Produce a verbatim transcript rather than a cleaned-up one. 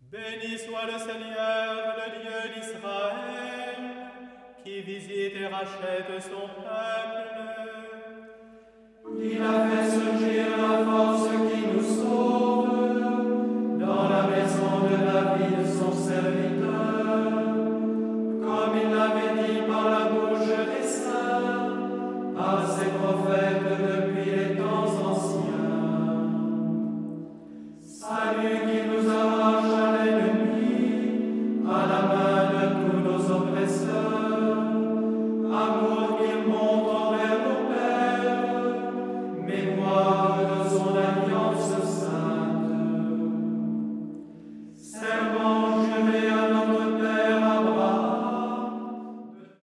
Béni soit le Seigneur, le Dieu d'Israël, qui visite et rachète son peuple. Il a fait surgir la force